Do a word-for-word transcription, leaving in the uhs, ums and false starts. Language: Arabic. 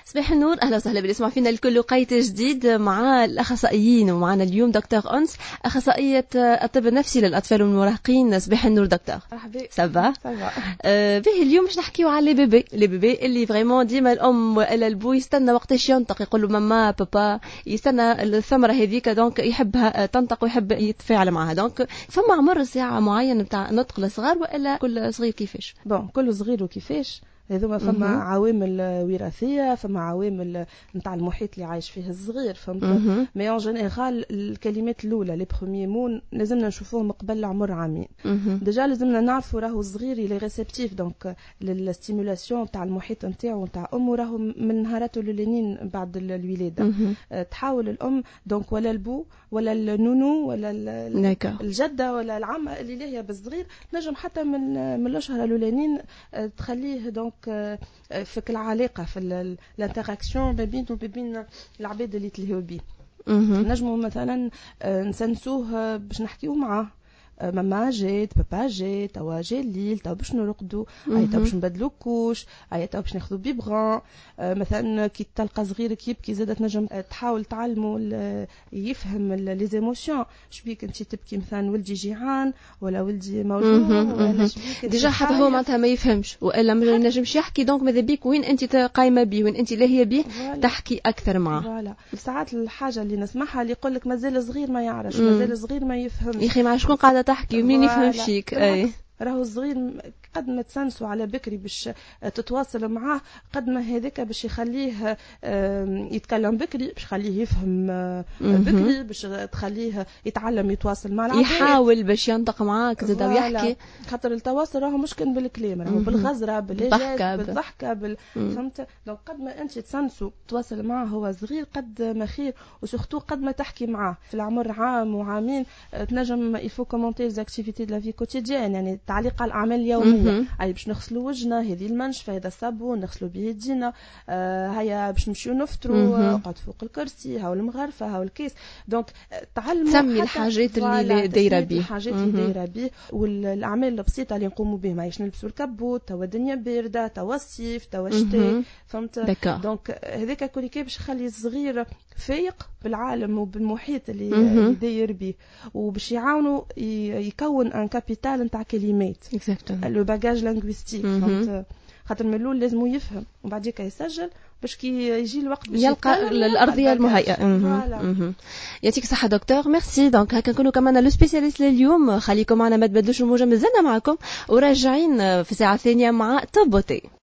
صباح النور، اهلا وسهلا باللي يسمع فينا الكل. لقيت جديد مع الاخصائيين، ومعنا اليوم دكتور انس اخصائيه الطب النفسي للاطفال والمراهقين. صباح النور دكتور. مرحبا. سافا سافا. آه به اليوم باش نحكيو على لي بيبي لي بيبي اللي فريمون ديما الام ولا البو يستنى وقتاش ينطق، يقول له ماما بابا، يستنى الثمره هذيك دونك يحبها تنطق ويحب يتفاعل معها. دونك فما عمر ساعه معين نتاع نطق الصغار ولا كل صغير كيفاش؟ بون كل صغير وكيفاش. هذوما فما عوامل وراثيه، فما عوامل نتاع المحيط اللي عايش فيه الصغير، فهمت؟ مي اون جينيرال الكلمات الاولى لي بروميي مون لازمنا نشوفوهم قبل العمر عامين. ديجا لازمنا نعرفوا راهو الصغير اللي ريسبتيف دونك للستيمولاسيون تاع المحيط نتاعو نتاع امه، راهو من نهاراته الاولانيين بعد الولاده. تحاول الام دونك ولا البو ولا النونو ولا الجده ولا العمه اللي هي بالصغير، نجم حتى من من الاشهر الاولانيين تخليه دونك فك العلاقه في الانتراكسيون ما بينه وبين العباد اللي تلهوا بيه. نجموا مثلا نسنسوه باش نحكيو معاه، ماما جات بابا جات توا جا الليل توا باش نرقدوا، اي توا باش نبدلوا كوش، اي توا باش ناخذوا بيبغان. مثلا كي تلقى صغيرك يبكي زاده تنجم تحاول تعلمه يفهم لي زيموسيون. شبيك انت تبكي مثلا ولدي جيعان ولا ولدي موجوع ولا شبيك ديجا حتى هو معناتها ما يفهمش والا ما ينجمش يحكي، دونك ماذا بيك وين انت قايمه بيه وين انت لاهيه بيه تحكي اكثر معاه. فوالا ساعات الحاجه اللي نسمعها اللي يقول لك مازال صغير ما يعرفش، مازال صغير ما يفهمش. يا اخي مع شكون قاعده تحكي ومين يفهم فيك؟ اي راهو الصغير قد ما تسنسوا على بكري باش تتواصل معاه، قد ما هذاك باش يخليه يتكلم بكري، باش يخليه يفهم بكري، باش تخليه يتعلم يتواصل مع العباد، يحاول باش ينطق معاك زاد ويحكي. خاطر التواصل راهو مش كان بالكلام، راهو بالغزره بالاجاز بالضحكه بال... فهمت؟ دونك قد ما انت تسنسوا تواصل معاه هو صغير قد ما خير، وسورتو قد ما تحكي معاه في العمر عام وعامين تنجم يفو كومونتي زاكتيفيتي دو لا في كوتيديان، يعني تعليق على الاعمال اليوميه. اي باش نغسلوا وجهنا، هذه المنشفه، هذا الصابون نغسلوا به يدينا، آه هيا باش نمشيو نفطروا، قعد فوق الكرسي، هاو المغرفه هاو الكيس. دونك تعلموا سمي الحاجات اللي دايره بيه، الحاجات اللي دايره بيه والاعمال البسيطه اللي نقوموا بها. ماهيش نلبسوا الكبوت توا الدنيا بارده، توا الصيف توا الشتاء، فهمت؟ دونك هذاك كل كي باش يخلي الصغير فايق بالعالم وبالمحيط اللي, اللي داير بيه، وباش يعاونوا يكون ان كابيتال نتاع كلمات، لو باجاج لينغويستيك. فهمت؟ خاطر من الاول لازم يفهم وبعديك يسجل باش كي يجي الوقت باش يلقى الارضيه المهيئه. يعطيك الصحه دكتور، ميرسي. دونك هكا نكونوا كمان لو سبيسياليست لليوم. خليكم معنا ما تبدلوش الموجه، مازلنا معكم وراجعين في ساعه ثانيه مع توب بوتي.